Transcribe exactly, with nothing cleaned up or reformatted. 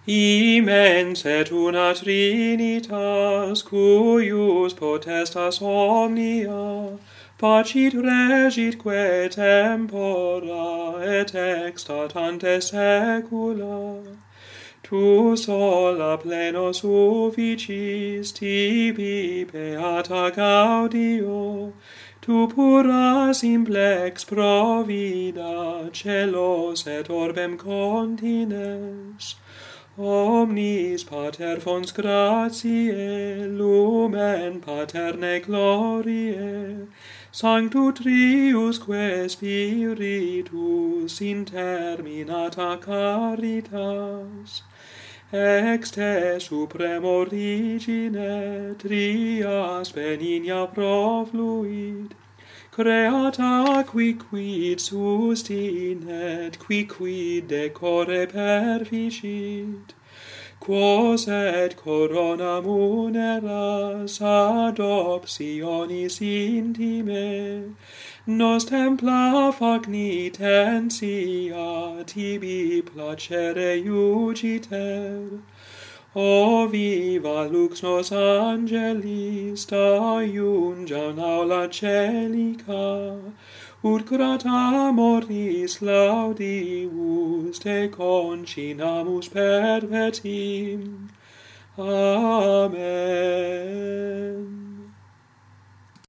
Imens et una Trinitas, cuius potestas omnia, facit regitque tempora et extat ante saecula. Tu sola pleno sufficis, tibi beata gaudio, tu pura simplex provida, celos et orbem continens. Omnis pater fons gratiae, lumen paterne gloriae, sanctu triusque spiritus interminata caritas, ex te supremo origine trias benigna profluit, creata quicquid sustinet, quicquid decore perficit, quos et corona muneras adoptionis intime, nos templa fagnitentia tibi placere iugiter. O viva lux nos angelis, da iungiam aula celica, ut grata mortis laudibus te concinamus perpetim. Amen.